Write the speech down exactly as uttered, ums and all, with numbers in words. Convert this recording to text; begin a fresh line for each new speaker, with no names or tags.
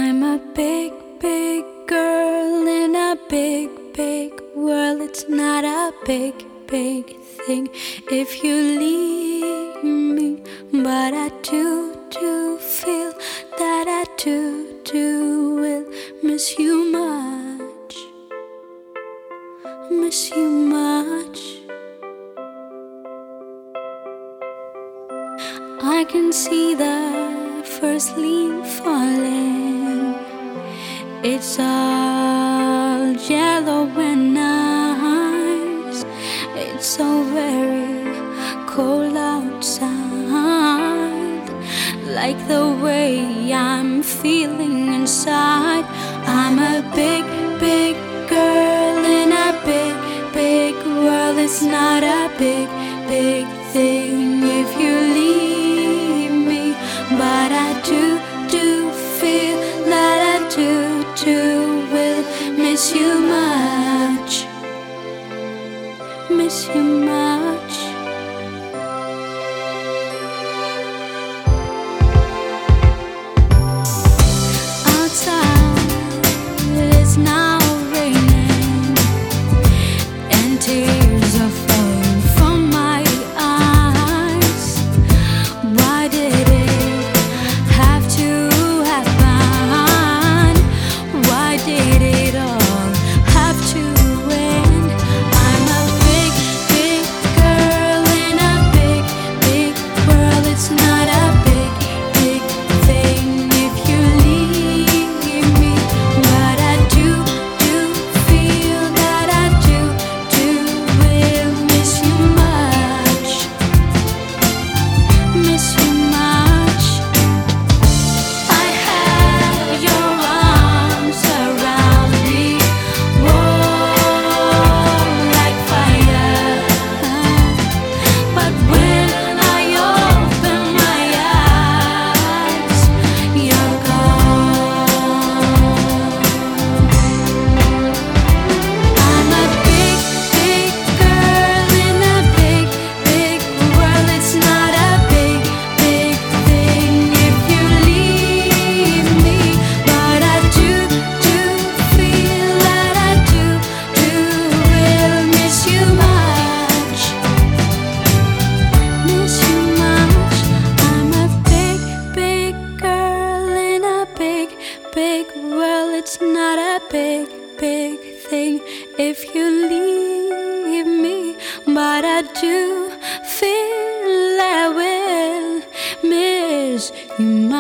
I'm a big, big girl in a big, big world. It's not a big, big thing if you leave me, but I do, do feel that I do, do will miss you much, miss you much. I can see the first leaf falling. It's all yellow and nice. It's so very cold outside, like the way I'm feeling inside. I'm a big, big girl in a big, big world. It's not a big, big thing if you leave me, but I do, do feel that I do, do will miss you much, miss you much. Outside it's now raining and tears are falling from my eyes. Why did it have to happen? Why did it all have to end? I'm a big, big girl in a big, big world. It's not a big, big thing if you leave me, but I do, do feel that I do, do will miss you much, miss you much. I have your arms around me, warm like fire, but when I open my eyes, you're gone. I'm a big, big girl in a big, big world. It's not a big, big thing if you leave me, but I do, do feel that I do, do will miss you much, miss you much. I'm a big, big girl in a big, big world. It's not a big, big thing if you leave me, but I do feel I will miss you much.